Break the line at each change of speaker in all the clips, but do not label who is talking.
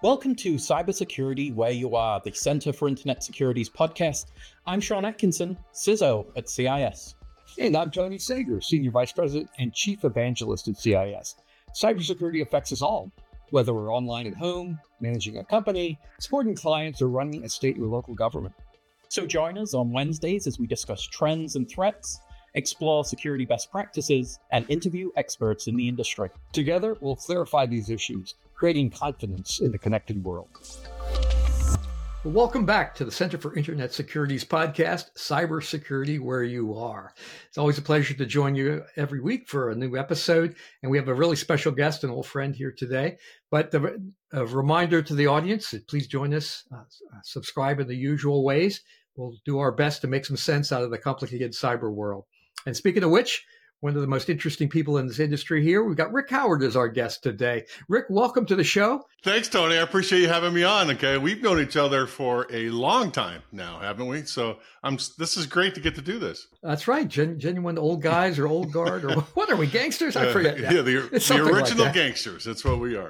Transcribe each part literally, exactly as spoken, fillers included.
Welcome to Cybersecurity Where You Are, the Center for Internet Security's podcast. I'm Sean Atkinson, C I S O at C I S.
And I'm Tony Sager, Senior Vice President and Chief Evangelist at C I S. Cybersecurity affects us all, whether we're online at home, managing a company, supporting clients, or running a state or local government.
So join us on Wednesdays as we discuss trends and threats, explore security best practices, and interview experts in the industry.
Together, we'll clarify these issues, creating confidence in the connected world. Well, welcome back to the Center for Internet Security's podcast, Cybersecurity Where You Are. It's always a pleasure to join you every week for a new episode, and we have a really special guest, an old friend here today. But the, a reminder to the audience, please join us, uh, subscribe in the usual ways. We'll do our best to make some sense out of the complicated cyber world. And speaking of which, one of the most interesting people in this industry here, we've got Rick Howard as our guest today. Rick, welcome to the show.
Thanks, Tony. I appreciate you having me on. Okay, we've known each other for a long time now, haven't we? So I'm. This is great to get to do this.
That's right. Gen, genuine old guys or old guard or what are we, gangsters? I forget.
Uh, yeah, the, the original like gangsters. That's what we are.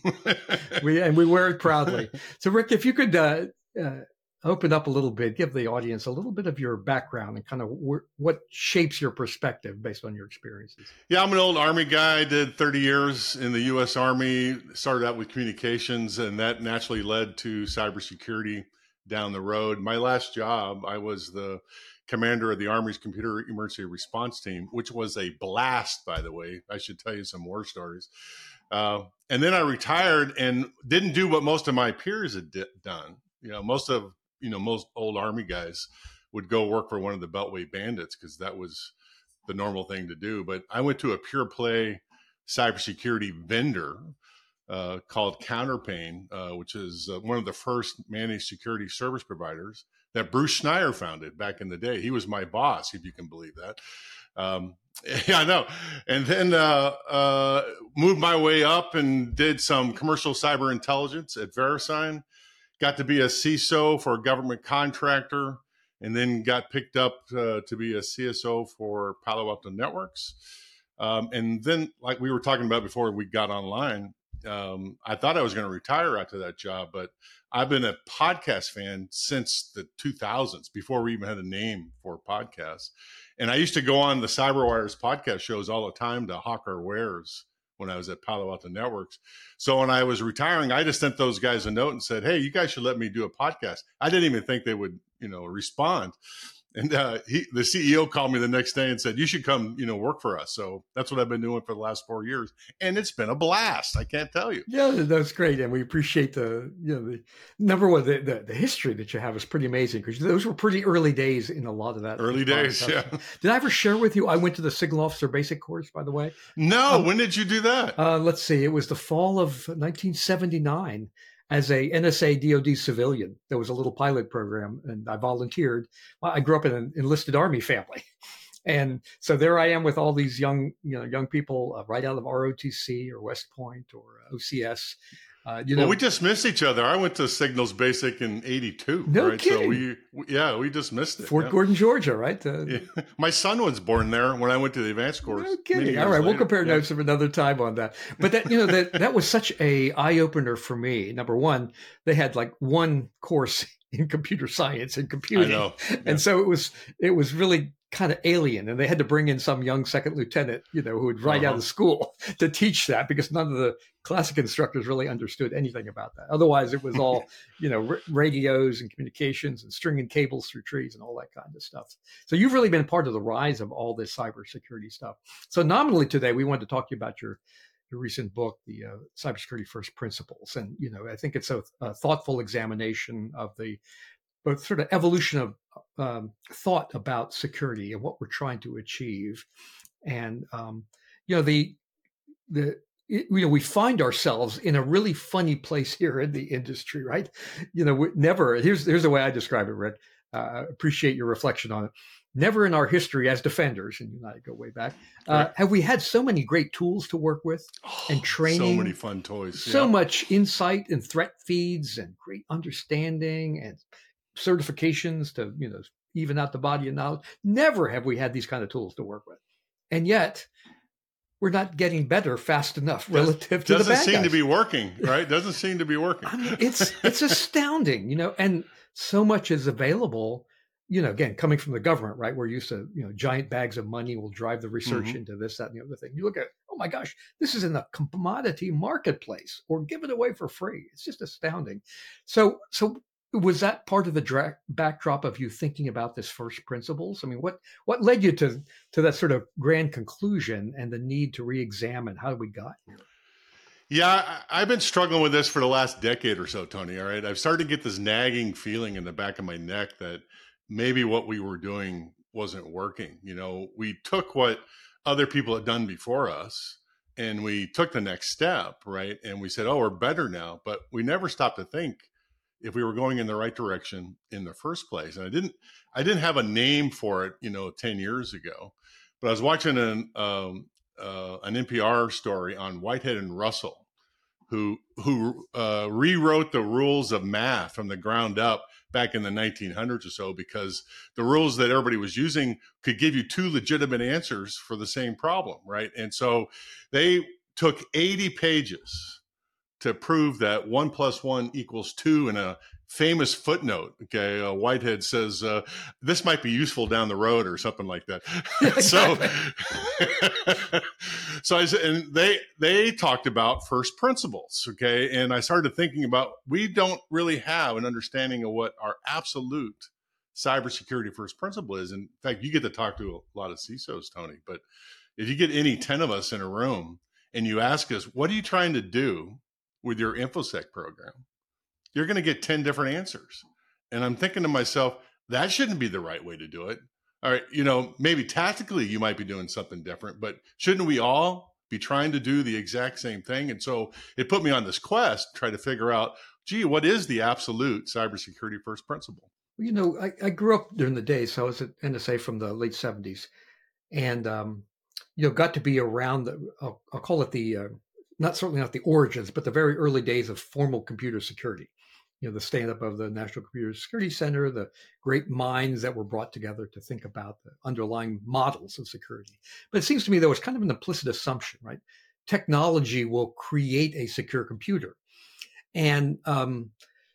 we and we wear it proudly. So, Rick, if you could uh, uh, open up a little bit, give the audience a little bit of your background and kind of wh- what shapes your perspective based on your experiences.
Yeah, I'm an old Army guy. I did thirty years in the U S Army, started out with communications, and that naturally led to cybersecurity down the road. My last job, I was the commander of the Army's Computer Emergency Response Team, which was a blast, by the way. I should tell you some war stories. Uh, and then I retired and didn't do what most of my peers had di- done. You know, most of you know, most old Army guys would go work for one of the Beltway bandits because that was the normal thing to do. But I went to a pure play cybersecurity vendor uh, called Counterpane, uh, which is uh, one of the first managed security service providers that Bruce Schneier founded back in the day. He was my boss, if you can believe that. Um, yeah, I know. And then uh, uh, moved my way up and did some commercial cyber intelligence at VeriSign. Got to be a C I S O for a government contractor, and then got picked up uh, to be a C S O for Palo Alto Networks. Um, and then, like we were talking about before we got online, um, I thought I was going to retire after that job, but I've been a podcast fan since the two thousands, before we even had a name for podcasts. And I used to go on the CyberWire's podcast shows all the time to hawk our wares when I was at Palo Alto Networks. So when I was retiring, I just sent those guys a note and said, hey, you guys should let me do a podcast. I didn't even think they would, you know, respond. And uh, he, the C E O called me the next day and said, you should come, you know, work for us. So that's what I've been doing for the last four years. And it's been a blast. I can't tell you.
Yeah, that's great. And we appreciate the, you know, the number one, the, the, the history that you have is pretty amazing because those were pretty early days in a lot of that.
Early days, yeah.
Did I ever share with you? I went to the Signal Officer Basic course, by the way.
No,
um,
when did you do that?
Uh, let's see. It was the fall of nineteen seventy-nine. As a N S A D O D civilian, there was a little pilot program, and I volunteered. Well, I grew up in an enlisted Army family, and so there I am with all these young, you know, young people uh, right out of R O T C or West Point or uh, O C S. Uh, you know,
well, we just missed each other. I went to Signals Basic in eighty-two.
No
right?
kidding.
So we, we, yeah, we just missed it.
Fort
yeah.
Gordon, Georgia, right? Uh,
yeah. My son was born there when I went to the advanced course.
No kidding. All right, later. We'll compare yeah. notes of another time on that. But that, you know, that that was such a eye opener for me. Number one, they had like one course in computer science and computing,
I know. Yeah.
And so it was it was really kind of alien, and they had to bring in some young second lieutenant, you know, who would right uh-huh. out of school to teach that because none of the classic instructors really understood anything about that. Otherwise, it was all, you know, r- radios and communications and stringing cables through trees and all that kind of stuff. So you've really been part of the rise of all this cybersecurity stuff. So nominally today, we wanted to talk to you about your your recent book, the uh, Cybersecurity First Principles, and you know, I think it's a, a thoughtful examination of the both sort of evolution of um, thought about security and what we're trying to achieve. And, um, you know, the, the, it, you know, we find ourselves in a really funny place here in the industry, right? You know, we never, here's, here's the way I describe it, Rick. I uh, appreciate your reflection on it. Never in our history as defenders, and you and I go way back, uh, right. have we had so many great tools to work with
oh,
and training.
So many fun toys.
So
yeah.
much insight and threat feeds and great understanding and certifications to, you know, even out the body of knowledge. Never have we had these kind of tools to work with. And yet we're not getting better fast enough relative to the bad
Doesn't seem
guys.
to be working, right? Doesn't seem to be working.
I mean, it's it's astounding, you know, and so much is available, you know, again, coming from the government, right? We're used to, you know, giant bags of money will drive the research
Mhm.
into this, that, and the other thing. You look at, oh my gosh, this is in a commodity marketplace, or give it away for free. It's just astounding. So, so was that part of the dra- backdrop of you thinking about this first principles? I mean, what what led you to to that sort of grand conclusion and the need to re-examine how we got here?
Yeah, I- I've been struggling with this for the last decade or so, Tony. All right. I've started to get this nagging feeling in the back of my neck that maybe what we were doing wasn't working. You know, we took what other people had done before us and we took the next step, right? And we said, oh, we're better now. But we never stopped to think if we were going in the right direction in the first place. And I didn't, I didn't have a name for it, you know, ten years ago, but I was watching an, um, uh, an N P R story on Whitehead and Russell, who, who uh, rewrote the rules of math from the ground up back in the nineteen hundreds or so, because the rules that everybody was using could give you two legitimate answers for the same problem. Right. And so they took eighty pages to prove that one plus one equals two in a famous footnote. Okay. Uh, Whitehead says, uh, this might be useful down the road or something like that. so, so I said, and they, they talked about first principles. Okay. And I started thinking about, we don't really have an understanding of what our absolute cybersecurity first principle is. In fact, you get to talk to a lot of C I S Os, Tony, but if you get any ten of us in a room and you ask us, what are you trying to do with your InfoSec program, you're going to get ten different answers. And I'm thinking to myself, that shouldn't be the right way to do it. All right, you know, maybe tactically you might be doing something different, but shouldn't we all be trying to do the exact same thing? And so it put me on this quest to try to figure out, gee, what is the absolute cybersecurity first principle?
You know, I, I grew up during the days, so I was at N S A from the late seventies, and um, you know, got to be around the, I'll, I'll call it the, uh, not certainly not the origins, but the very early days of formal computer security. You know, the stand up of the National Computer Security Center, the great minds that were brought together to think about the underlying models of security. But it seems to me there was kind of an implicit assumption, right? Technology will create a secure computer. And um,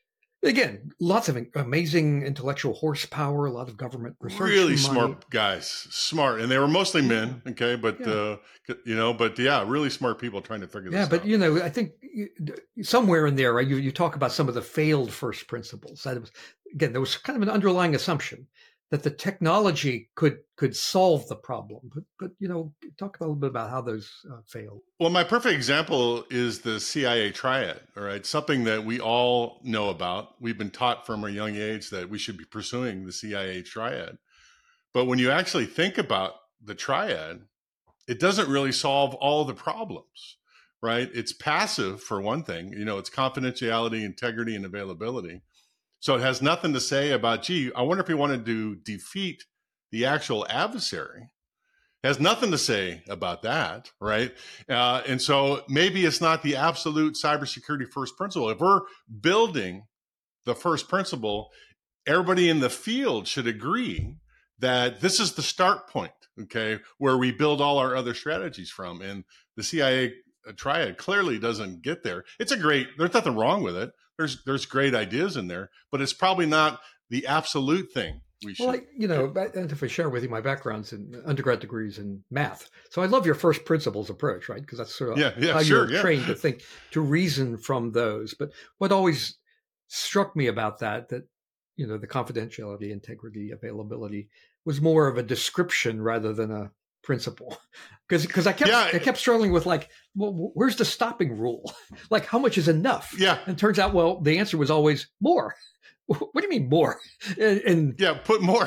again, lots of amazing intellectual horsepower, a lot of government research.
Really
money.
smart guys, smart. And they were mostly men, okay? But,
Yeah.
uh, you know, but yeah, really smart people trying to figure
Yeah,
this
but
out.
you know, I think you- somewhere in there, right, you you talk about some of the failed first principles. That was, again, there was kind of an underlying assumption that the technology could could solve the problem. But but you know, talk a little bit about how those uh, failed.
Well, my perfect example is the C I A triad, all right? Something that we all know about. We've been taught from a young age that we should be pursuing the C I A triad. But when you actually think about the triad, it doesn't really solve all the problems, right? It's passive for one thing, you know, it's confidentiality, integrity, and availability. So it has nothing to say about, gee, I wonder if we wanted to defeat the actual adversary. It has nothing to say about that, right? Uh, and so maybe it's not the absolute cybersecurity first principle. If we're building the first principle, everybody in the field should agree that this is the start point, okay, where we build all our other strategies from. And the C I A triad clearly doesn't get there. It's a great, there's nothing wrong with it. There's there's great ideas in there, but it's probably not the absolute thing we should.
Well, I, you know, and if I share with you my background's in undergrad degrees in math, so I love your first principles approach, right? Because that's sort of
yeah, yeah,
how
sure,
you're
yeah.
trained to think, to reason from those. But what always struck me about that, that you know, the confidentiality, integrity, availability was more of a description rather than a principle. Because because I kept
Yeah.
I kept struggling with like, well, where's the stopping rule? Like, how much is enough?
Yeah.
And it turns out, well, the answer was always more. What do you mean more? And, and
Yeah, put more.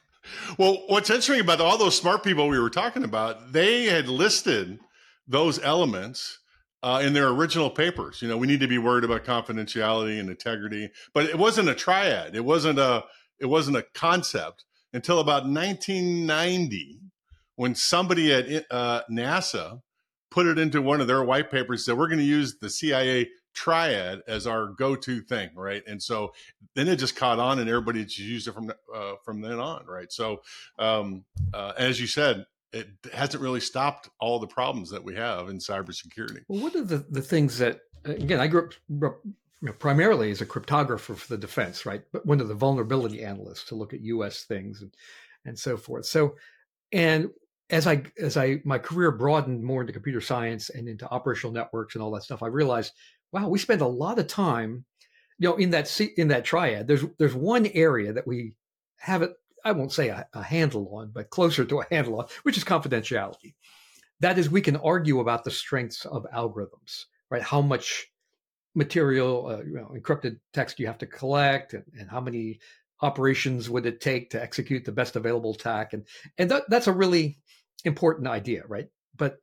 Well, what's interesting about all those smart people we were talking about, they had listed those elements uh, in their original papers. You know, we need to be worried about confidentiality and integrity, but it wasn't a triad. It wasn't a. It wasn't a concept until about nineteen ninety, when somebody at uh, NASA put it into one of their white papers. Said we're going to use the C I A triad as our go-to thing, right? And so then it just caught on, and everybody just used it from uh, from then on, right? So, um, uh, as you said, it hasn't really stopped all the problems that we have in cybersecurity.
Well, one of the, the things that, again, I grew up, grew up you know, primarily as a cryptographer for the defense, right? But one of the vulnerability analysts to look at U S things and, and so forth. So, and as I, as I, my career broadened more into computer science and into operational networks and all that stuff, I realized, wow, we spend a lot of time, you know, in that, in that triad. There's, there's one area that we haven't, I won't say a, a handle on, but closer to a handle on, which is confidentiality. That is, we can argue about the strengths of algorithms, right? How much material, uh, you know, encrypted text you have to collect, and, and how many operations would it take to execute the best available attack, and and that, that's a really important idea, right? But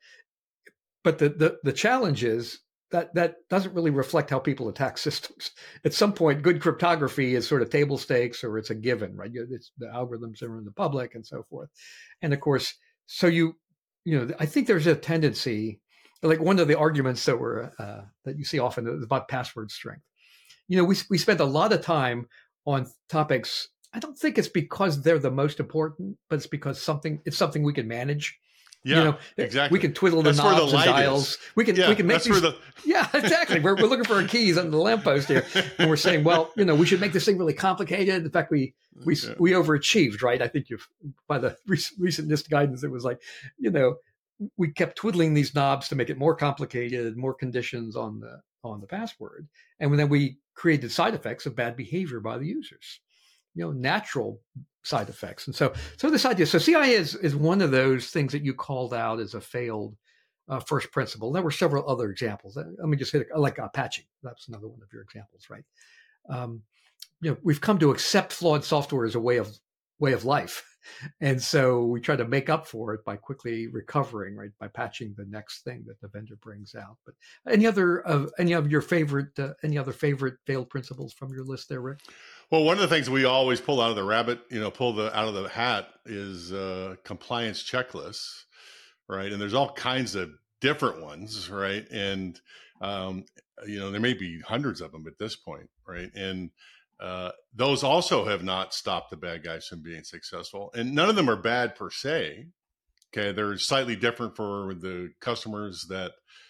but the the, the challenge is that that doesn't really reflect how people attack systems. At some point, good cryptography is sort of table stakes, or it's a given, right? It's, the algorithms are in the public and so forth, and of course, so you you know, I think there's a tendency. Like one of the arguments that were uh, that you see often is about password strength. You know, we we spend a lot of time on topics. I don't think it's because they're the most important, but it's because something it's something we can manage.
Yeah,
you know,
exactly.
We can twiddle the
that's
knobs
the
and dials.
Is.
We can
yeah,
we can make
that's
these.
Where the...
Yeah, exactly. We're we're looking for our keys under the lamppost here, and we're saying, well, you know, we should make this thing really complicated. In fact, we we yeah. we overachieved, right? I think you've by the recent NIST guidance, it was like, you know. We kept twiddling these knobs to make it more complicated, more conditions on the on the password, and then we created side effects of bad behavior by the users, you know, natural side effects. And so, so this idea, so C I A is is one of those things that you called out as a failed uh, first principle. There were several other examples. Let me just hit it, like uh, patching. That's another one of your examples, right? Um, you know, we've come to accept flawed software as a way of way of life. And so we try to make up for it by quickly recovering, right? By patching the next thing that the vendor brings out. But any other of any of your favorite, uh, any other favorite failed principles from your list there, Rick?
Well, one of the things we always pull out of the rabbit, you know, pull the out of the hat is uh, compliance checklists, right? And there's all kinds of different ones, right? And um, you know, there may be hundreds of them at this point, right? And Uh, those also have not stopped the bad guys from being successful, and none of them are bad per se. Okay, they're slightly different for the customers that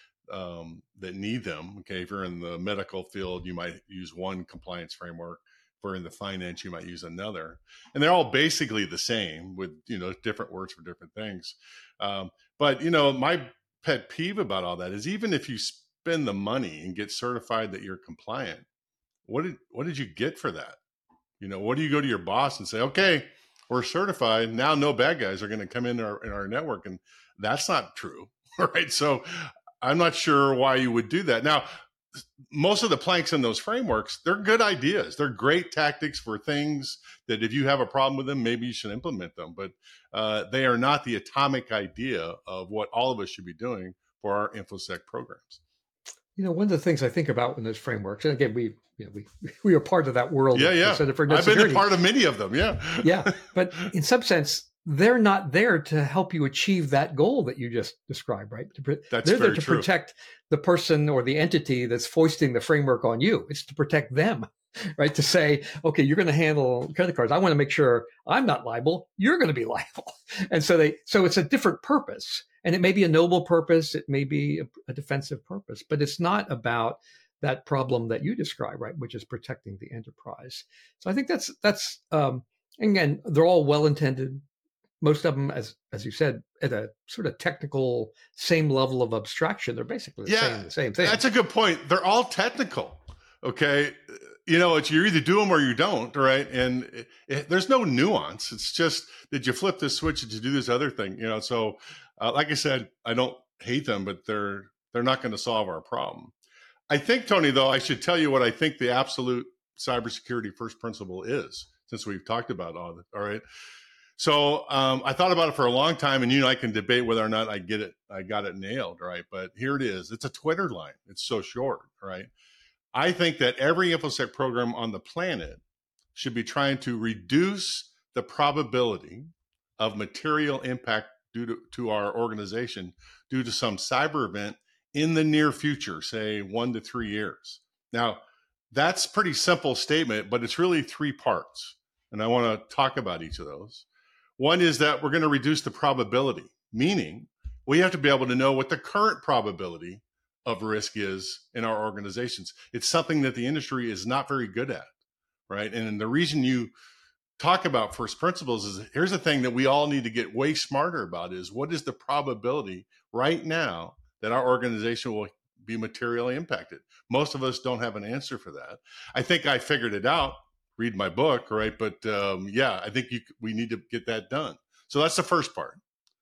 um, that need them. Okay, if you're in the medical field, you might use one compliance framework. If we're in the finance, you might use another, and they're all basically the same with you know different words for different things. Um, but you know, my pet peeve about all that is even if you spend the money and get certified that you're compliant. What did what did you get for that? You know, what do you go to your boss and say, okay, we're certified. Now no bad guys are going to come in our in our network. And that's not true. Right. So I'm not sure why you would do that. Now, most of the planks in those frameworks, they're good ideas. They're great tactics for things that if you have a problem with them, maybe you should implement them. But uh, they are not the atomic idea of what all of us should be doing for our InfoSec programs.
You know, one of the things I think about in those frameworks, and again, we you know, we we are part of that world.
Yeah, yeah.
Center for
I've
Security.
been a part of many of them. Yeah,
yeah. But in some sense, they're not there to help you achieve that goal that you just described, right?
That's
they're
very
there to
true.
protect the person or the entity that's foisting the framework on you. It's to protect them, right? To say, okay, you're going to handle credit cards. I want to make sure I'm not liable. You're going to be liable. And so they, so it's a different purpose, and it may be a noble purpose. It may be a, a defensive purpose, but it's not about that problem that you describe, right? Which is protecting the enterprise. So I think that's, that's, um, again, they're all well-intended. Most of them, as as you said, at a sort of technical same level of abstraction, they're basically the
yeah,
same, the same thing.
That's a good point. They're all technical. Okay. You know, it's you either do them or you don't, right? And it, it, there's no nuance. It's just, did you flip this switch? Did you do this other thing? You know, so uh, like I said, I don't hate them, but they're they're not going to solve our problem. I think, Tony, though, I should tell you what I think the absolute cybersecurity first principle is, since we've talked about all of it. All right. So um, I thought about it for a long time, and you and I can debate whether or not I get it. I got it nailed, right? But here it is. It's a Twitter line. It's so short, right? I think that every InfoSec program on the planet should be trying to reduce the probability of material impact due to, to our organization due to some cyber event in the near future, say one to three years. Now, that's a pretty simple statement, but it's really three parts. And I want to talk about each of those. One is that we're going to reduce the probability, meaning we have to be able to know what the current probability of risk is in our organizations. It's something that the industry is not very good at, right? And the reason you talk about first principles is, here's the thing that we all need to get way smarter about, is what is the probability right now that our organization will be materially impacted? Most of us don't have an answer for that. I think I figured it out, read my book, right? But um, yeah, I think you, we need to get that done. So that's the first part.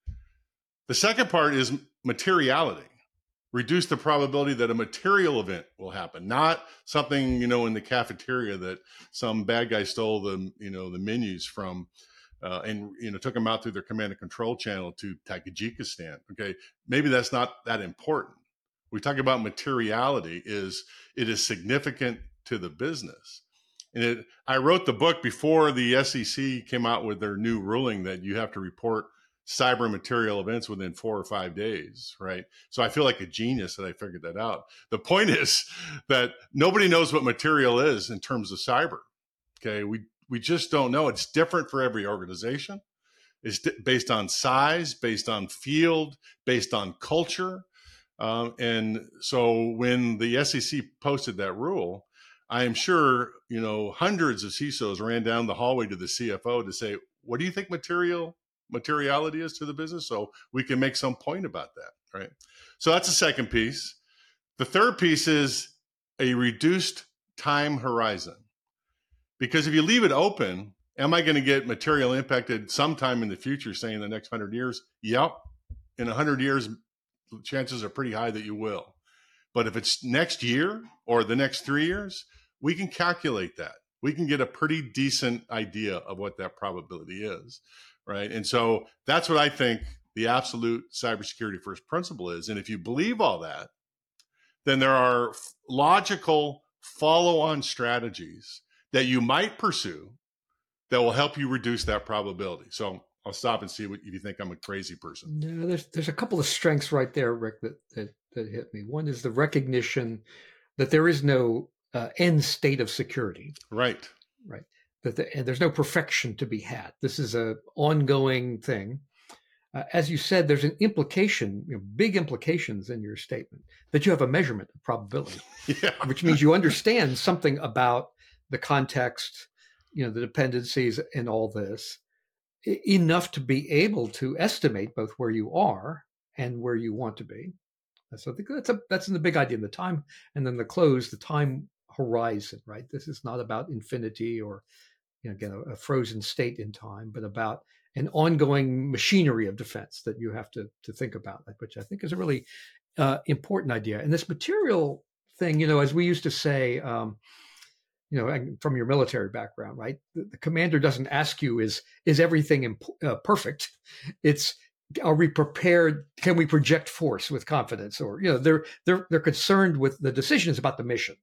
The second part is materiality. Reduce the probability that a material event will happen, not something, you know, in the cafeteria that some bad guy stole the, you know, the menus from uh, and, you know, took them out through their command and control channel to Tajikistan. Okay. Maybe that's not that important. We talk about materiality is it is significant to the business. And it, I wrote the book before the S E C came out with their new ruling that you have to report cyber material events within four or five days, right? So I feel like a genius that I figured that out. The point is that nobody knows what material is in terms of cyber. Okay, we we just don't know. It's different for every organization. It's d- based on size, based on field, based on culture. Um, and so when the S E C posted that rule, I am sure, you know, hundreds of C I S Os ran down the hallway to the C F O to say, what do you think material materiality is to the business, so we can make some point about that, right? So that's the second piece. The third piece is a reduced time horizon. Because if you leave it open, am I going to get material impacted sometime in the future, say in the next hundred years? Yep. In a hundred years, chances are pretty high that you will. But if it's next year or the next three years, we can calculate that. We can get a pretty decent idea of what that probability is. Right. And so that's what I think the absolute cybersecurity first principle is. And if you believe all that, then there are logical follow-on strategies that you might pursue that will help you reduce that probability. So I'll stop and see what if you think I'm a crazy person.
No, there's there's a couple of strengths right there, Rick, that that, that hit me. One is the recognition that there is no uh, end state of security.
Right.
Right. That the, and there's no perfection to be had. This is a ongoing thing. Uh, as you said, there's an implication, you know, big implications in your statement that you have a measurement of probability,
yeah.
which means you understand something about the context, you know, the dependencies and all this I- enough to be able to estimate both where you are and where you want to be. So I think that's a, that's in the big idea, the time, and then the close, the time horizon, right? This is not about infinity or, you know, again, a, a frozen state in time, but about an ongoing machinery of defense that you have to to think about, which I think is a really uh, important idea. And this material thing, you know, as we used to say, um, you know, from your military background, right? The, the commander doesn't ask you, is is everything imp- uh, perfect? It's, are we prepared? Can we project force with confidence? Or, you know, they're they're they're concerned with the decisions about the mission.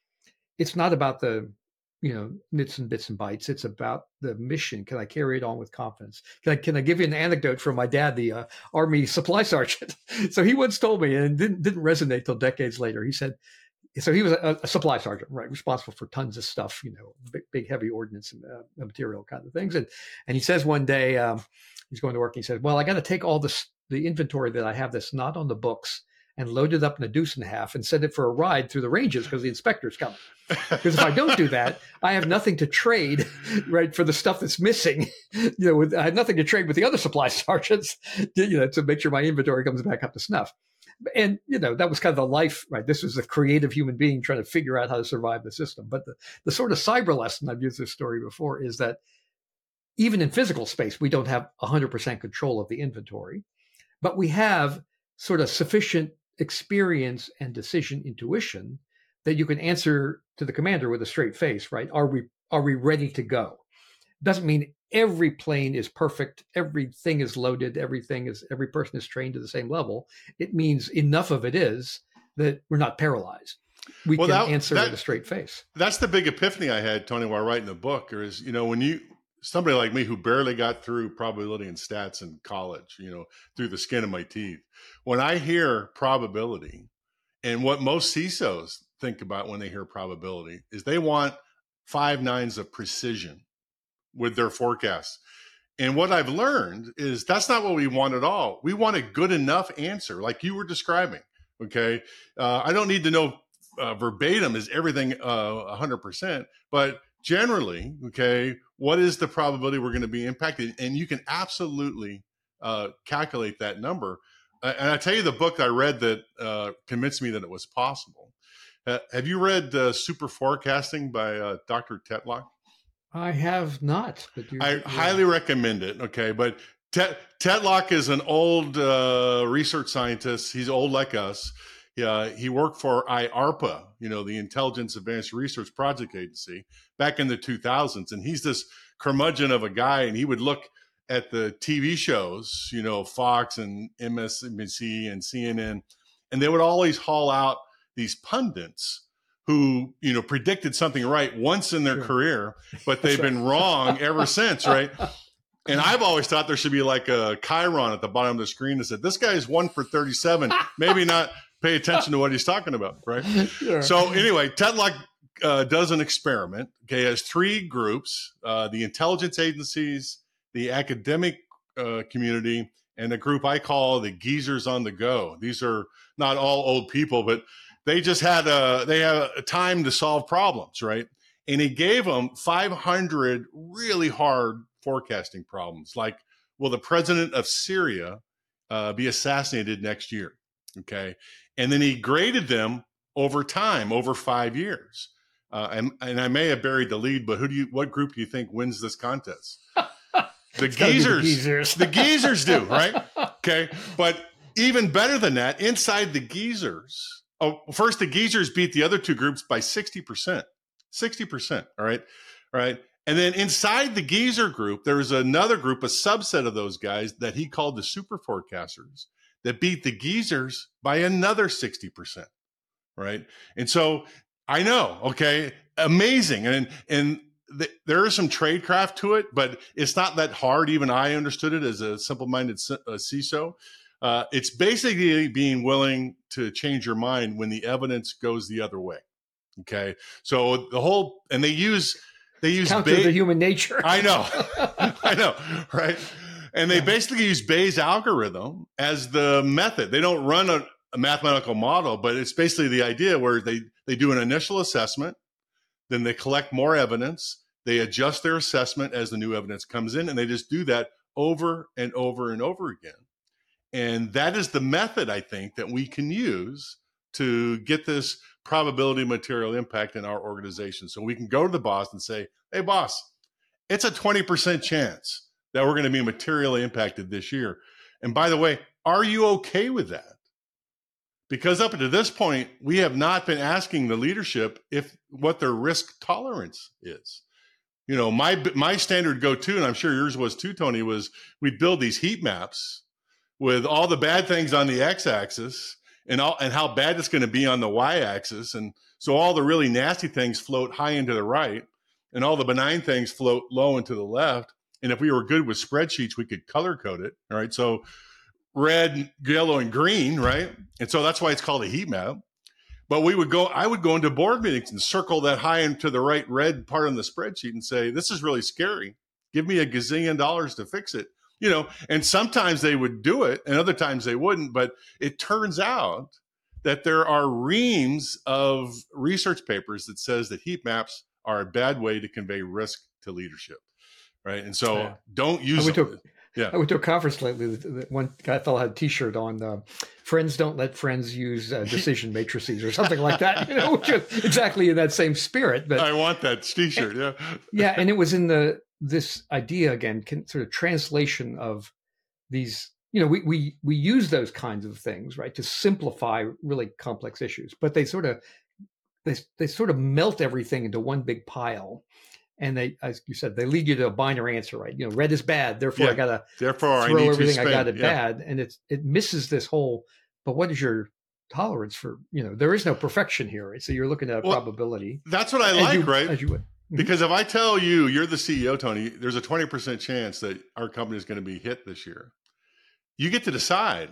It's not about the, you know, nits and bits and bytes. It's about the mission. Can I carry it on with confidence? Can I, can I give you an anecdote from my dad, the uh, Army supply sergeant? So he once told me, and it didn't, didn't resonate till decades later. He said, so he was a, a supply sergeant, right, responsible for tons of stuff, you know, big, big heavy ordnance and uh, material kind of things. And and he says one day, um, he's going to work, and he says, well, I got to take all this, the inventory that I have that's not on the books, and load it up in a deuce and a half and send it for a ride through the ranges because the inspector's coming. Because if I don't do that, I have nothing to trade, right, for the stuff that's missing. You know, with, I have nothing to trade with the other supply sergeants, you know, to make sure my inventory comes back up to snuff. And, you know, that was kind of the life, right? This was a creative human being trying to figure out how to survive the system. But the, the sort of cyber lesson, I've used this story before, is that even in physical space, we don't have one hundred percent control of the inventory, but we have sort of sufficient experience and decision intuition that you can answer to the commander with a straight face, right? Are we are we ready to go? Doesn't mean every plane is perfect, everything is loaded, everything is every person is trained to the same level. It means enough of it is that we're not paralyzed. We well, can that, answer that, with a straight face.
That's the big epiphany I had, Tony, while writing the book. Is, you know, when you somebody like me who barely got through probability and stats in college, you know, through the skin of my teeth, when I hear probability, and what most C I S Os think about when they hear probability is they want five nines of precision with their forecasts. And what I've learned is that's not what we want at all. We want a good enough answer, like you were describing. Okay. Uh, I don't need to know uh, verbatim is everything uh, one hundred percent, but generally, okay, what is the probability we're going to be impacted? And you can absolutely uh, calculate that number. Uh, and I tell you the book I read that uh, convinced me that it was possible. Uh, have you read uh, Super Forecasting by uh, Doctor Tetlock?
I have not. But
I yeah. highly recommend it. Okay, but Tet- Tetlock is an old uh, research scientist. He's old like us. Uh, he worked for I A R P A, you know, the Intelligence Advanced Research Project Agency, back in the two thousands. And he's this curmudgeon of a guy, and he would look at the T V shows, you know, Fox and M S N B C and C N N, and they would always haul out these pundits who, you know, predicted something right once in their sure. career, but they've right. been wrong ever since, right? And I've always thought there should be like a chyron at the bottom of the screen that said, this guy is one for thirty-seven, maybe not pay attention to what he's talking about, right? Sure. So anyway, Tetlock uh, does an experiment, okay, has three groups, uh, the intelligence agencies, the academic uh, community, and a group I call the geezers on the go. These are not all old people, but they just had a, they had a time to solve problems, right? And he gave them five hundred really hard forecasting problems, like, will the president of Syria uh, be assassinated next year? Okay. And then he graded them over time, over five years. Uh, and, and I may have buried the lead, but who do you, what group do you think wins this contest? The geezers, the geezers. The geezers do, right? Okay. But even better than that, inside the geezers, oh, first the geezers beat the other two groups by sixty percent, sixty percent. All right. All right. And then inside the geezer group, there was another group, a subset of those guys that he called the super forecasters, that beat the geezers by another sixty percent. Right. And so I know, okay, amazing. And, and the, there is some tradecraft to it, but it's not that hard. Even I understood it as a simple-minded uh, C I S O. Uh, it's basically being willing to change your mind when the evidence goes the other way. Okay. So the whole, and they use, they use
counter ba- the human nature.
I know, I know. Right. And they basically use Bayes' algorithm as the method. They don't run a, a mathematical model, but it's basically the idea where they, they do an initial assessment, then they collect more evidence, they adjust their assessment as the new evidence comes in, and they just do that over and over and over again. And that is the method, I think, that we can use to get this probability material impact in our organization. So we can go to the boss and say, hey, boss, it's a twenty percent chance that we're going to be materially impacted this year. And by the way, are you okay with that? Because up to this point, we have not been asking the leadership if what their risk tolerance is. You know, my my standard go-to, and I'm sure yours was too, Tony, was we build these heat maps with all the bad things on the x-axis and all and how bad it's going to be on the y-axis. And so all the really nasty things float high and to the right, and all the benign things float low and to the left. And if we were good with spreadsheets, we could color code it. All right. So red, yellow, and green, right? And so that's why it's called a heat map. But we would go, I would go into board meetings and circle that high and to the right red part on the spreadsheet and say, this is really scary. Give me a gazillion dollars to fix it. You know, and sometimes they would do it and other times they wouldn't. But it turns out that there are reams of research papers that says that heat maps are a bad way to convey risk to leadership. Right. And so yeah. don't use them. Yeah.
I went to a conference lately. One guy fellow had a T-shirt on, uh, "Friends don't let friends use uh, decision matrices" or something like that. You know, which is exactly in that same spirit. But
I want that T-shirt. Yeah,
yeah, and it was in the this idea again, can, sort of translation of these. You know, we we we use those kinds of things, right, to simplify really complex issues, but they sort of they they sort of melt everything into one big pile. And they, as you said, they lead you to a binary answer, right? You know, red is bad, therefore
yeah.
I gotta
therefore
throw
I need
everything
to spend,
I got it
yeah.
bad, and it's it misses this whole. But what is your tolerance for? You know, there is no perfection here, right? So you're looking at a well, probability.
That's what I like,
you,
right?
As you would. Mm-hmm.
Because if I tell you you're the C E O, Tony, there's a twenty percent chance that our company is going to be hit this year. You get to decide.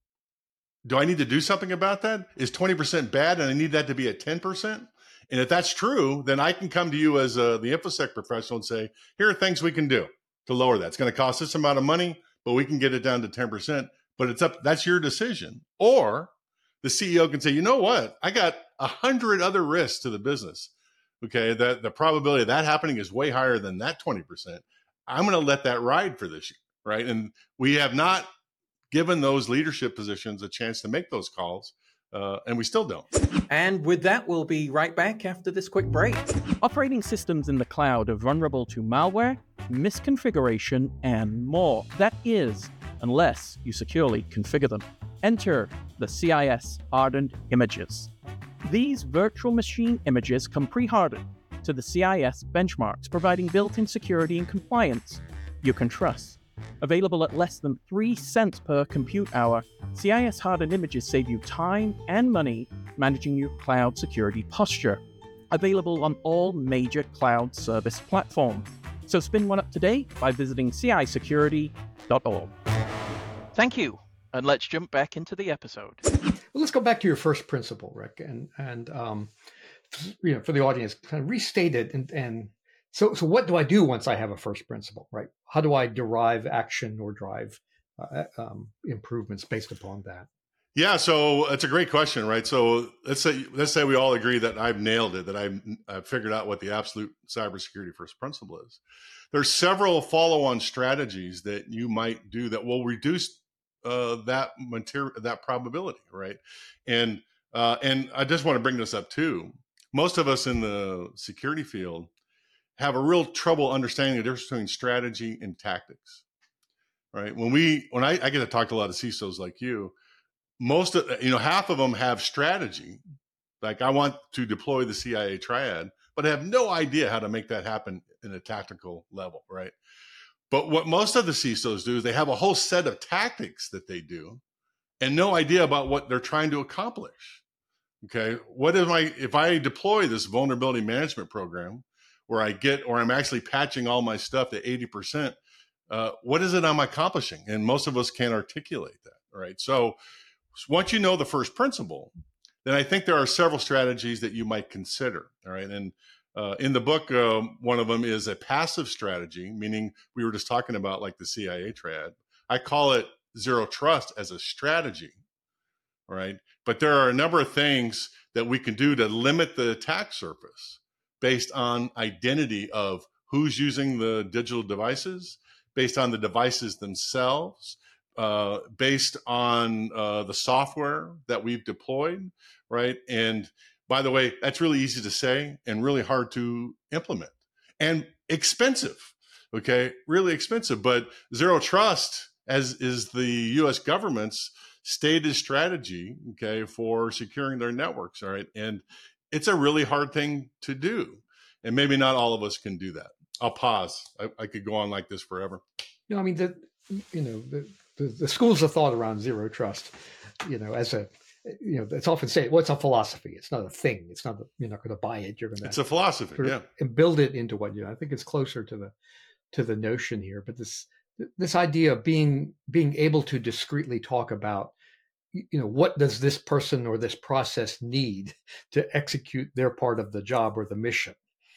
Do I need to do something about that? Is twenty percent bad, and I need that to be at ten percent? And if that's true, then I can come to you as a, the InfoSec professional and say, here are things we can do. to lower that. It's going to cost this amount of money, but we can get it down to ten percent. But it's up, that's your decision. Or the C E O can say, you know what? I got a hundred other risks to the business. Okay. That the probability of that happening is way higher than that twenty percent. I'm going to let that ride for this year. Right. And we have not given those leadership positions a chance to make those calls. Uh, and we still don't.
And with that, we'll be right back after this quick break. Operating systems in the cloud are vulnerable to malware, misconfiguration, and more. That is, unless you securely configure them. Enter the C I S hardened images. These virtual machine images come pre-hardened to the C I S benchmarks, providing built-in security and compliance you can trust. Available at less than three cents per compute hour, C I S hardened images save you time and money managing your cloud security posture. Available on all major cloud service platforms. So spin one up today by visiting C I security dot org. Thank you, and let's jump back into the episode.
Well, let's go back to your first principle, Rick, and and um, you know, for the audience, kind of restate it and and. So, so what do I do once I have a first principle, right? How do I derive action or drive uh, um, improvements based upon that?
Yeah, so it's a great question, right? So let's say let's say we all agree that I've nailed it, that I've, I've figured out what the absolute cybersecurity first principle is. There's several follow-on strategies that you might do that will reduce uh, that material, that probability, right? And uh, and I just want to bring this up too. Most of us in the security field have a real trouble understanding the difference between strategy and tactics, right? When we, when I, I get to talk to a lot of C I S Os like you, most of, you know, half of them have strategy. Like I want to deploy the C I A triad, but I have no idea how to make that happen in a tactical level, right? But what most of the C I S Os do is they have a whole set of tactics that they do and no idea about what they're trying to accomplish. Okay. What if I, if I deploy this vulnerability management program, where I get, or I'm actually patching all my stuff to eighty percent, uh, what is it I'm accomplishing? And most of us can't articulate that, right? So once you know the first principle, then I think there are several strategies that you might consider, all right? And uh, in the book, uh, one of them is a passive strategy, meaning we were just talking about like the C I A triad. I call it zero trust as a strategy, all right? But there are a number of things that we can do to limit the attack surface based on identity of who's using the digital devices, based on the devices themselves, uh, based on uh, the software that we've deployed, right? And by the way, that's really easy to say and really hard to implement and expensive, okay? Really expensive, but zero trust, as is the U S government's stated strategy, okay, for securing their networks, all right? And it's a really hard thing to do. And maybe not all of us can do that. I'll pause. I, I could go on like this forever.
You know, I mean, the, you know, the, the, the schools of thought around zero trust, you know, as a, you know, it's often said, well, it's a philosophy. It's not a thing. It's not, a, you're not going to buy it. You're going to,
it's a philosophy.
sort of,
yeah.
And build it into what, you know, I think it's closer to the, to the notion here, but this, this idea of being, being able to discreetly talk about, you know, what does this person or this process need to execute their part of the job or the mission?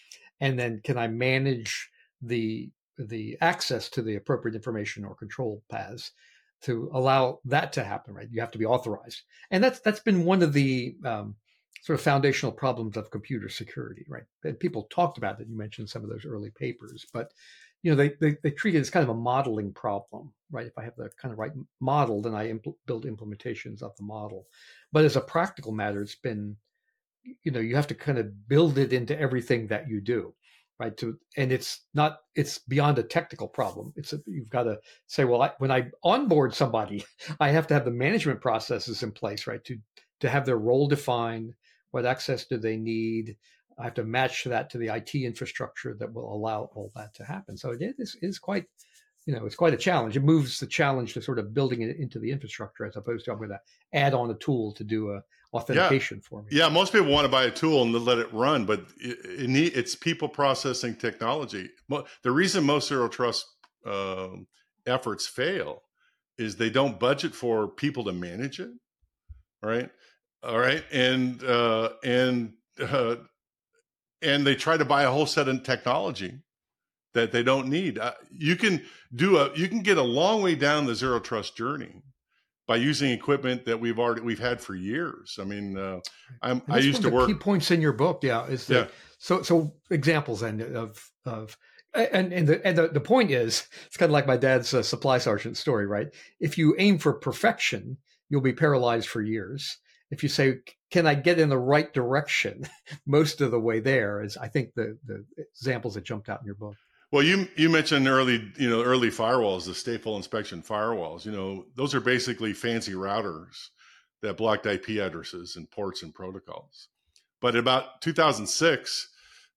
And then can I manage the, the access to the appropriate information or control paths to allow that to happen, right? You have to be authorized. And that's, that's been one of the um, sort of foundational problems of computer security, right? And people talked about it. You mentioned some of those early papers, but, you know, they, they, they treat it as kind of a modeling problem, right? If I have the kind of right model, then I impl- build implementations of the model. But as a practical matter, it's been, you know, you have to kind of build it into everything that you do, right? To, and it's not, it's beyond a technical problem. It's a, you've got to say, well, I, when I onboard somebody, I have to have the management processes in place, right? To, to have their role defined, what access do they need? I have to match that to the I T infrastructure that will allow all that to happen. So it is, is quite, you know, it's quite a challenge. It moves the challenge to sort of building it into the infrastructure as opposed to I'm going to add on a tool to do a authentication
yeah.
for me.
Yeah, most people want to buy a tool and let it run, but it, it need, it's people processing technology. The reason most zero trust uh, efforts fail is they don't budget for people to manage it, right? All right, and uh, and uh, and they try to buy a whole set of technology, that they don't need. Uh, you can do a, you can get a long way down the zero trust journey by using equipment that we've already we've had for years. I mean, uh, I'm, I used to work.
Key points in your book, yeah, is that,
yeah.
So so examples then of of and and the and the, the point is, it's kind of like my dad's uh, supply sergeant story, right? If you aim for perfection, you'll be paralyzed for years. If you say, "Can I get in the right direction?" most of the way there is, I think, the the examples that jumped out in your book.
Well, you you mentioned early, you know, early firewalls, the stateful inspection firewalls. You know, those are basically fancy routers that blocked I P addresses and ports and protocols. But about two thousand six,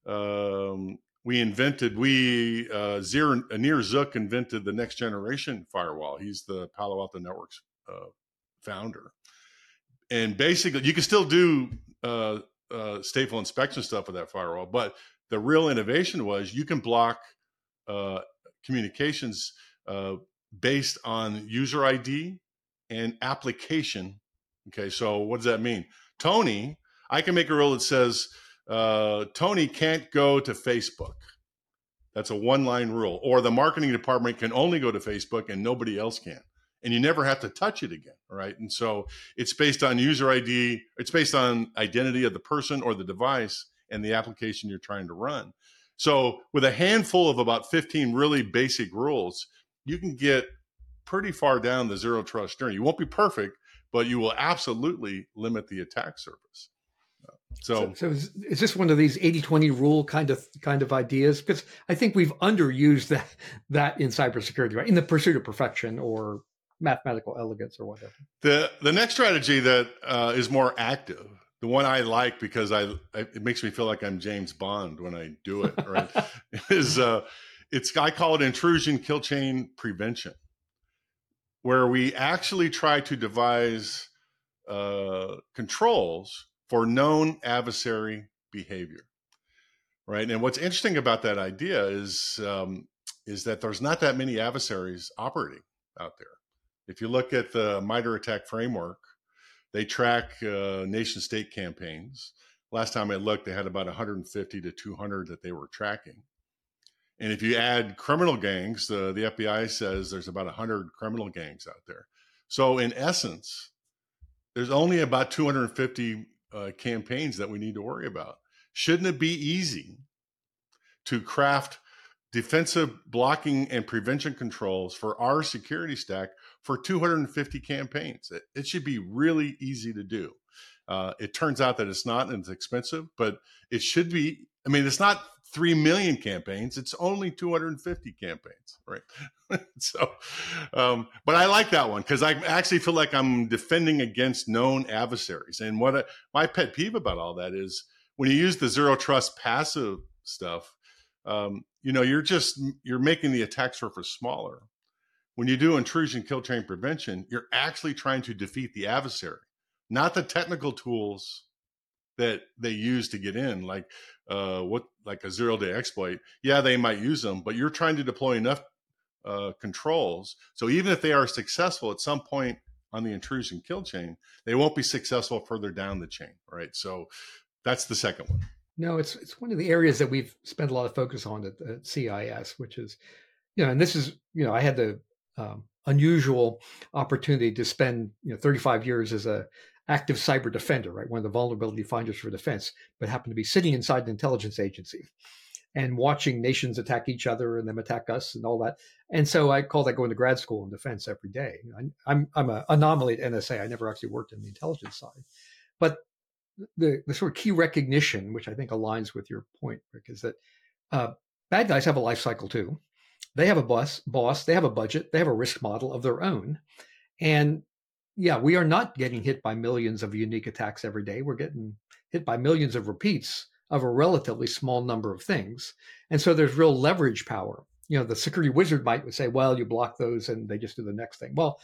um, we invented we uh, Zir, Nir Zook invented the next generation firewall. He's the Palo Alto Networks uh, founder, and basically, you can still do uh, uh, stateful inspection stuff with that firewall. But the real innovation was you can block Uh, communications uh, based on user I D and application. Okay, so what does that mean? Tony, I can make a rule that says uh, Tony can't go to Facebook. That's a one-line rule. Or the marketing department can only go to Facebook and nobody else can. And you never have to touch it again, right? And so it's based on user I D. It's based on identity of the person or the device and the application you're trying to run. So with a handful of about fifteen really basic rules, you can get pretty far down the zero trust journey. You won't be perfect, but you will absolutely limit the attack surface. So,
so, so is, is this one of these eighty twenty rule kind of kind of ideas? Because I think we've underused that that in cybersecurity, right? In the pursuit of perfection or mathematical elegance or whatever.
The the next strategy that uh, is more active, the one I like because I, I it makes me feel like I'm James Bond when I do it, right? is uh, it's I call it intrusion kill chain prevention, where we actually try to devise uh, controls for known adversary behavior, right? And what's interesting about that idea is um, is that there's not that many adversaries operating out there. If you look at the MITRE ATT&CK framework, they track uh, nation state campaigns. Last time I looked, they had about one hundred fifty to two hundred that they were tracking. And if you add criminal gangs, the, the F B I says there's about one hundred criminal gangs out there. So in essence, there's only about two hundred fifty uh, campaigns that we need to worry about. Shouldn't it be easy to craft defensive blocking and prevention controls for our security stack for two hundred fifty campaigns? It, it should be really easy to do. Uh, it turns out that it's not, and it's expensive, but it should be. I mean, it's not three million campaigns. It's only two hundred fifty campaigns, right? so, um, but I like that one because I actually feel like I'm defending against known adversaries. And what I, my pet peeve about all that is when you use the zero trust passive stuff, um, you know, you're just, you're making the attack surface smaller. When you do intrusion kill chain prevention, you're actually trying to defeat the adversary, not the technical tools that they use to get in, like uh, what, like a zero day exploit. Yeah, they might use them, but you're trying to deploy enough uh, controls. So even if they are successful at some point on the intrusion kill chain, they won't be successful further down the chain, right? So that's the second one.
No, it's it's one of the areas that we've spent a lot of focus on at, at C I S, which is, you know, and this is, you know, I had the um, unusual opportunity to spend, you know, thirty-five years as a active cyber defender, right? One of the vulnerability finders for defense, but happened to be sitting inside an intelligence agency and watching nations attack each other and them attack us and all that. And so I call that going to grad school in defense every day. I'm I'm an anomaly at N S A. I never actually worked in the intelligence side, but The, the sort of key recognition, which I think aligns with your point, Rick, is that uh, bad guys have a life cycle too. They have a boss, boss, they have a budget, they have a risk model of their own. And yeah, we are not getting hit by millions of unique attacks every day. We're getting hit by millions of repeats of a relatively small number of things. And so there's real leverage power. You know, the security wizard might say, well, you block those and they just do the next thing. Well,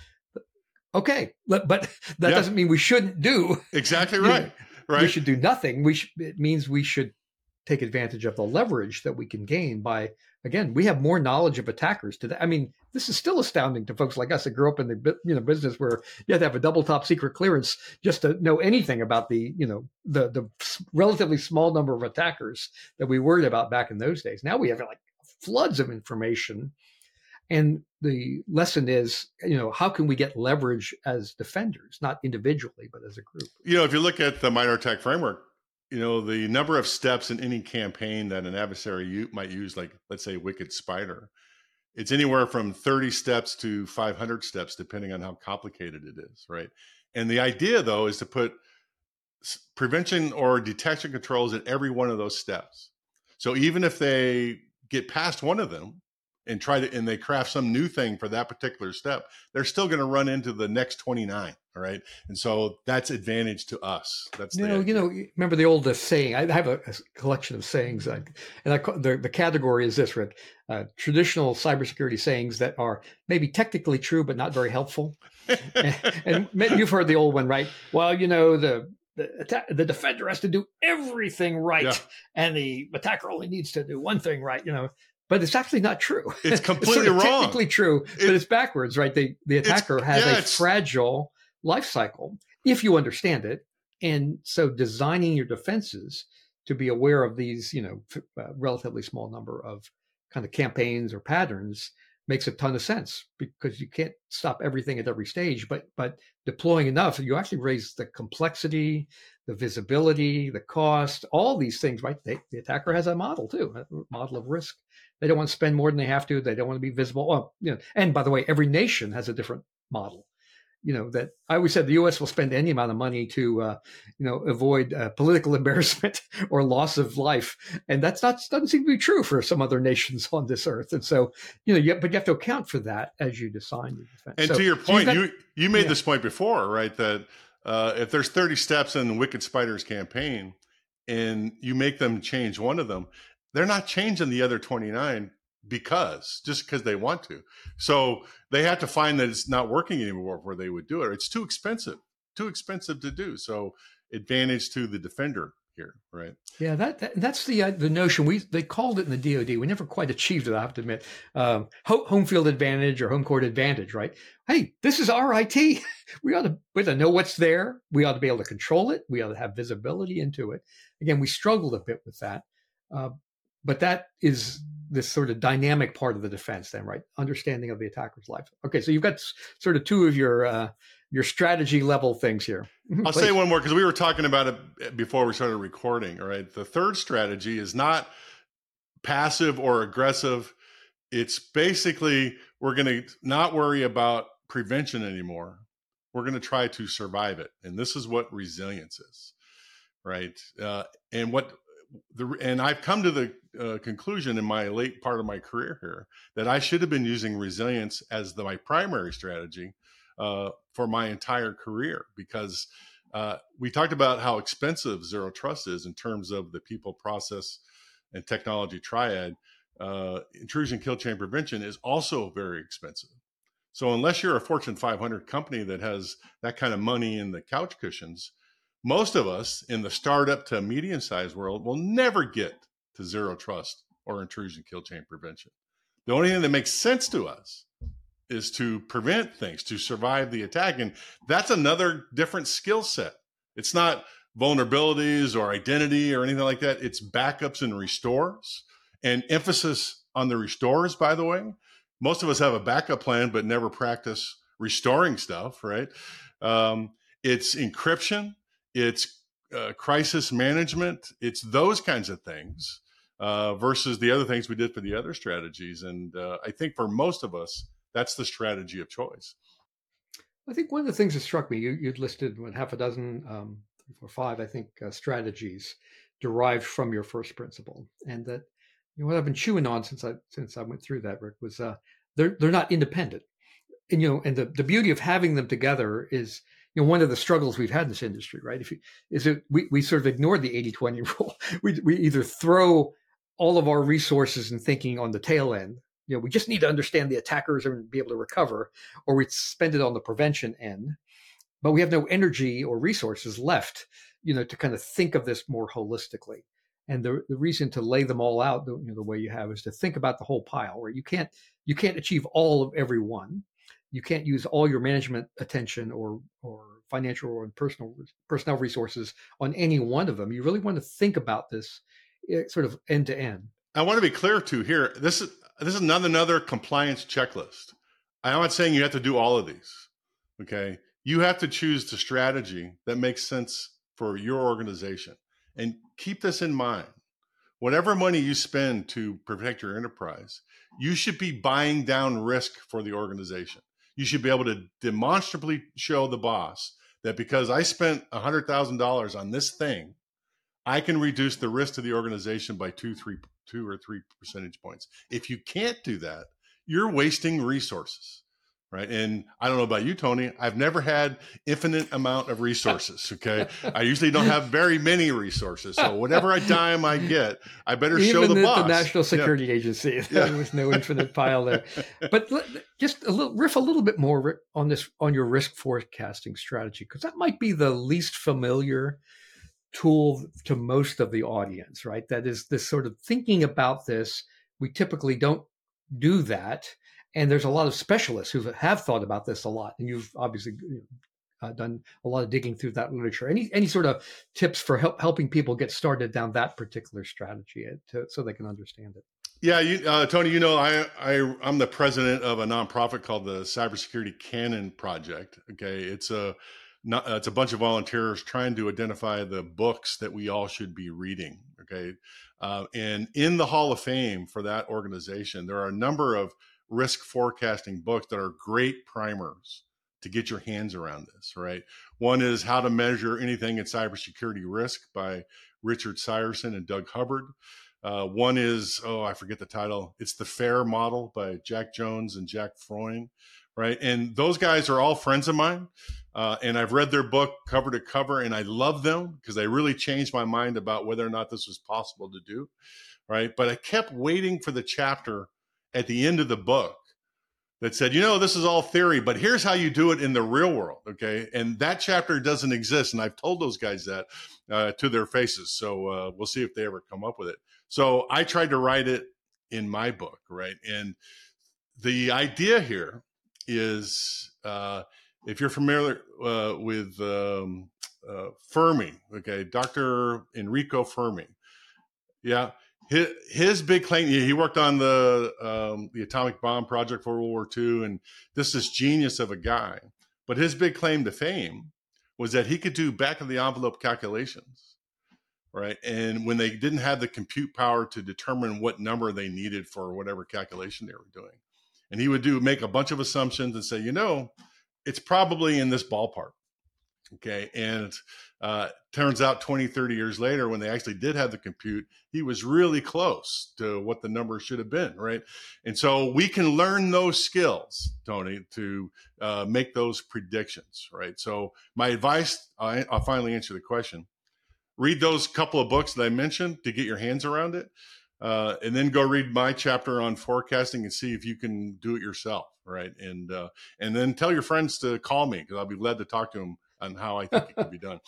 okay, but that yeah. doesn't mean we shouldn't do.
Exactly right. You know, Right.
We should do nothing. We should, it means we should take advantage of the leverage that we can gain by, again, we have more knowledge of attackers today. I mean, this is still astounding to folks like us that grew up in the you know business where you have to have a double top secret clearance just to know anything about the, you know, the the relatively small number of attackers that we worried about back in those days. Now we have like floods of information. And the lesson is, you know, how can we get leverage as defenders, not individually, but as a group?
You know, if you look at the minor attack framework, you know, the number of steps in any campaign that an adversary might use, like, let's say, Wicked Spider, it's anywhere from thirty steps to five hundred steps, depending on how complicated it is, right? And the idea, though, is to put prevention or detection controls at every one of those steps. So even if they get past one of them and try to, and they craft some new thing for that particular step, they're still going to run into the next twenty-nine. All right. And so that's advantage to us. That's,
you know, you know, remember the old uh, saying, I have a, a collection of sayings, uh, and I, the, the category is this, Rick, uh, traditional cybersecurity sayings that are maybe technically true, but not very helpful. and, and you've heard the old one, right? Well, you know, the, the, attack, the defender has to do everything right. Yeah. And the attacker only needs to do one thing right, you know. But it's actually not true.
It's completely
it's sort of
wrong.
Technically true, it, but it's backwards, right? The the attacker has yeah, a fragile life cycle if you understand it, and so designing your defenses to be aware of these, you know, uh, relatively small number of kind of campaigns or patterns makes a ton of sense, because you can't stop everything at every stage. But but deploying enough, you actually raise the complexity, the visibility, the cost, all these things. Right? They, the attacker has a model too, a model of risk. They don't want to spend more than they have to. They don't want to be visible. Well, you know, and by the way, every nation has a different model. You know, that I always said the U S will spend any amount of money to, uh, you know, avoid uh, political embarrassment or loss of life, and that's not doesn't seem to be true for some other nations on this earth. And so, you know, you, but you have to account for that as you design your defense.
And
so,
to your point, so
got,
you you made
yeah.
this point before, right? That uh, if there's thirty steps in Wicked Spider's campaign, and you make them change one of them, they're not changing the other twenty-nine. Because just because they want to. So they have to find that it's not working anymore before they would do it. It's too expensive, too expensive to do. So advantage to the defender here, right?
Yeah, that, that that's the uh, the notion. We they called it in the D O D. We never quite achieved it, I have to admit. Um, home field advantage or home court advantage, right? Hey, this is our I T. We ought to, we ought to know what's there. We ought to be able to control it. We ought to have visibility into it. Again, we struggled a bit with that. Uh, but that is this sort of dynamic part of the defense then, right? Understanding of the attacker's life. Okay, so you've got sort of two of your uh, your strategy level things here.
I'll Please. say one more, because we were talking about it before we started recording, all right? The third strategy is not passive or aggressive. It's basically, we're going to not worry about prevention anymore. We're going to try to survive it. And this is what resilience is, right? Uh, and what the and I've come to the uh, conclusion in my late part of my career here that I should have been using resilience as the, my primary strategy uh, for my entire career, because uh, we talked about how expensive Zero Trust is in terms of the people, process, and technology triad. Uh, intrusion kill chain prevention is also very expensive. So unless you're a Fortune five hundred company that has that kind of money in the couch cushions, most of us in the startup to medium-sized world will never get to Zero Trust or intrusion kill chain prevention. The only thing that makes sense to us is to prevent things, to survive the attack. And that's another different skill set. It's not vulnerabilities or identity or anything like that. It's backups and restores, and emphasis on the restores, by the way. Most of us have a backup plan, but never practice restoring stuff, right? Um, it's encryption. It's uh, crisis management. It's those kinds of things uh, versus the other things we did for the other strategies. And uh, I think for most of us, that's the strategy of choice.
I think one of the things that struck me, you, you'd listed what, half a dozen, um, three, four, five, I think, uh, strategies derived from your first principle. And that, you know, what I've been chewing on since I since I went through that, Rick, was uh, they're they're not independent. And, you know, and the, the beauty of having them together is, you know, one of the struggles we've had in this industry, right? If you, is it, we, we sort of ignored the eighty twenty rule. We, we either throw all of our resources and thinking on the tail end, you know, we just need to understand the attackers and be able to recover, or we spend it on the prevention end, but we have no energy or resources left, you know, to kind of think of this more holistically. And the, the reason to lay them all out, you know, the way you have, is to think about the whole pile, where you can't, you can't achieve all of every one. You can't use all your management attention or or financial or personal personnel resources on any one of them. You really want to think about this sort of end to end.
I want to be clear too here. This is this is not another compliance checklist. I'm not saying you have to do all of these. Okay, you have to choose the strategy that makes sense for your organization, and keep this in mind. Whatever money you spend to protect your enterprise, you should be buying down risk for the organization. You should be able to demonstrably show the boss that because I spent one hundred thousand dollars on this thing, I can reduce the risk to the organization by two, three, two or three percentage points. If you can't do that, you're wasting resources, right? And I don't know about you, Tony. I've never had infinite amount of resources. Okay, I usually don't have very many resources. So whatever I dime I get, I better
Even
show the
the,
boss.
the National Security
yeah.
Agency, there yeah. was no infinite pile there. But just a little riff a little bit more on this on your risk forecasting strategy, because that might be the least familiar tool to most of the audience, right? That is this sort of thinking about this. We typically don't do that. And there's a lot of specialists who have thought about this a lot. And you've obviously uh, done a lot of digging through that literature. Any any sort of tips for help, helping people get started down that particular strategy to, so they can understand it?
Yeah, you, uh, Tony, you know, I, I, I'm the president of a nonprofit called the Cybersecurity Canon Project. Okay, it's a Not, uh, it's a bunch of volunteers trying to identify the books that we all should be reading. Okay. Uh, and in the Hall of Fame for that organization, there are a number of risk forecasting books that are great primers to get your hands around this, right? One is How to Measure Anything in Cybersecurity Risk by Richard Seierson and Doug Hubbard. Uh, one is, oh, I forget the title. It's The FAIR Model by Jack Jones and Jack Freund, right? And those guys are all friends of mine. Uh, and I've read their book cover to cover, and I love them because they really changed my mind about whether or not this was possible to do, right? But I kept waiting for the chapter at the end of the book that said, you know, this is all theory, but here's how you do it in the real world, okay? And that chapter doesn't exist, and I've told those guys that uh, to their faces. So uh, we'll see if they ever come up with it. So I tried to write it in my book, right? And the idea here is, uh, if you're familiar uh, with um, uh, Fermi, okay, Doctor Enrico Fermi, yeah, his, his big claim, he worked on the um, the atomic bomb project for World War Two, and this is genius of a guy. But his big claim to fame was that he could do back of the envelope calculations, right? And when they didn't have the compute power to determine what number they needed for whatever calculation they were doing, and he would do make a bunch of assumptions and say, you know, it's probably in this ballpark. Okay. And uh, turns out twenty, thirty years later, when they actually did have the compute, he was really close to what the number should have been. Right. And so we can learn those skills, Tony, to uh, make those predictions. Right. So my advice, I, I'll finally answer the question. Read those couple of books that I mentioned to get your hands around it. Uh, and then go read my chapter on forecasting and see if you can do it yourself, right? And uh, and then tell your friends to call me because I'll be glad to talk to them on how I think it can be done.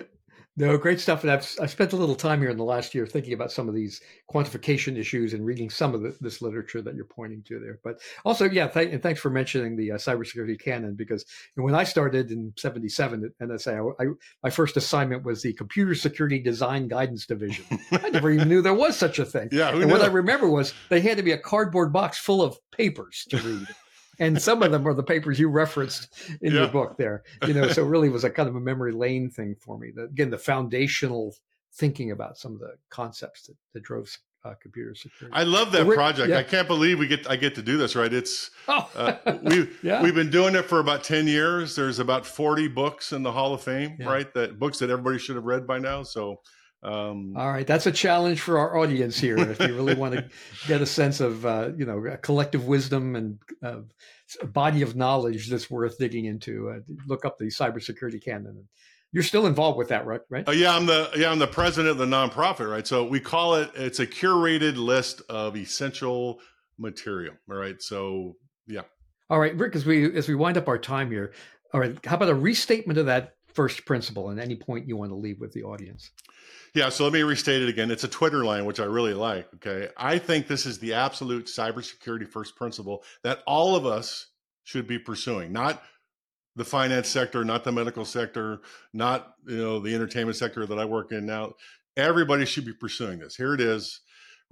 No, great stuff. And I've, I've spent a little time here in the last year thinking about some of these quantification issues and reading some of the, this literature that you're pointing to there. But also, yeah, th- and thanks for mentioning the uh, cybersecurity canon, because when I started in seventy-seven at N S A, I, I, my first assignment was the Computer Security Design Guidance Division. I never even knew there was such a thing.
Yeah, who
and
knew?
What I remember was they handed me a cardboard box full of papers to read. And some of them are the papers you referenced in
yeah.
your book there, you know, so it really was a kind of a memory lane thing for me. That, again, the foundational thinking about some of the concepts that, that drove uh, computer security.
I love that
We're,
project.
yeah.
I can't believe we get I get to do this, right? It's
oh.
uh, we
yeah.
we've been doing it for about ten years. There's about forty books in the Hall of Fame,
yeah.
right? That books that everybody should have read by now. So
Um, All right, that's a challenge for our audience here. If you really want to get a sense of, uh, you know, collective wisdom and uh, a body of knowledge that's worth digging into, uh, look up the cybersecurity canon. You're still involved with that, right? Right?
Uh, yeah, I'm the yeah I'm the president of the nonprofit, right? So we call it it's a curated list of essential material, all right? So yeah.
All right, Rick, as we as we wind up our time here, all right, how about a restatement of that first principle and any point you want to leave with the audience?
Yeah, so let me restate it again. It's a Twitter line, which I really like, okay? I think this is the absolute cybersecurity first principle that all of us should be pursuing, not the finance sector, not the medical sector, not, you know, the entertainment sector that I work in now. Everybody should be pursuing this. Here it is.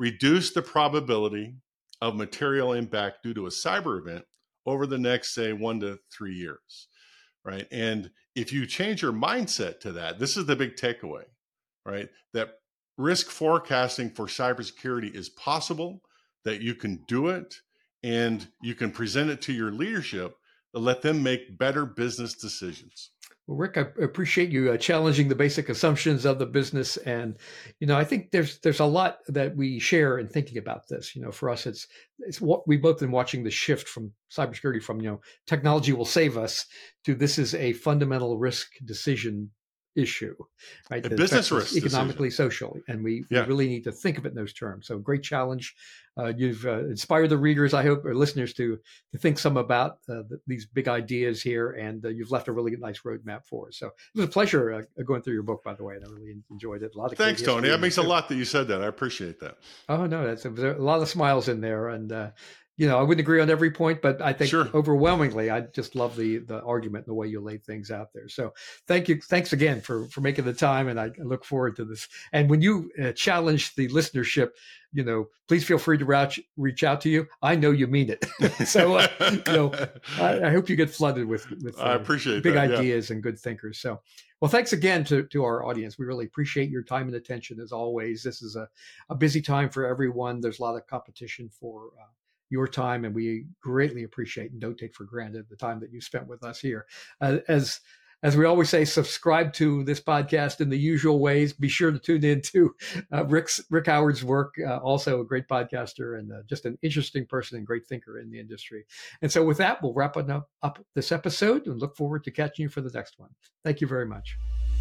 reduce the probability of material impact due to a cyber event over the next, say, one to three years, right? And if you change your mindset to that, this is the big takeaway, right? That risk forecasting for cybersecurity is possible, that you can do it, and you can present it to your leadership to let them make better business decisions.
Well, Rick, I appreciate you uh, challenging the basic assumptions of the business. And, you know, I think there's there's a lot that we share in thinking about this. You know, for us, it's it's what we've both been watching the shift from cybersecurity from, you know, technology will save us to this is a fundamental risk decision issue, right?
A business risk
economically,
decision.
socially, and we,
yeah.
we really need to think of it in those terms. So great challenge. Uh, you've uh, inspired the readers, I hope, or listeners to to think some about uh, the, these big ideas here, and uh, you've left a really nice roadmap for us. So it was a pleasure uh, going through your book, by the way, and I really enjoyed it. A lot of
thanks, Tony. That makes a lot that you said that. I appreciate that.
Oh no, that's a, a lot of smiles in there, and. Uh, You know, I wouldn't agree on every point, but I think
sure.
overwhelmingly, I just love the the argument and the way you laid things out there. So thank you. Thanks again for, for making the time. And I look forward to this. And when you uh, challenge the listenership, you know, please feel free to reach, reach out to you. I know you mean it. so, uh, you know, I, I hope you get flooded with, with uh,
I appreciate
big
that,
ideas
yeah.
and good thinkers. So, well, thanks again to, to our audience. We really appreciate your time and attention as always. This is a, a busy time for everyone. There's a lot of competition for uh, your time, and we greatly appreciate and don't take for granted the time that you spent with us here. Uh, as as we always say, subscribe to this podcast in the usual ways. Be sure to tune in to uh, Rick's, Rick Howard's work, uh, also a great podcaster and uh, just an interesting person and great thinker in the industry. And so with that, we'll wrap up, up this episode and look forward to catching you for the next one. Thank you very much.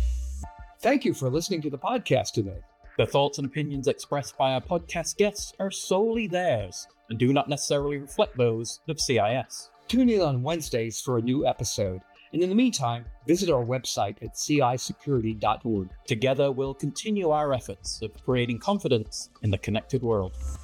Thank you for listening to the podcast today.
The thoughts and opinions expressed by our podcast guests are solely theirs and do not necessarily reflect those of C I S.
Tune in on Wednesdays for a new episode. And in the meantime, visit our website at c i security dot org.
Together, we'll continue our efforts of creating confidence in the connected world.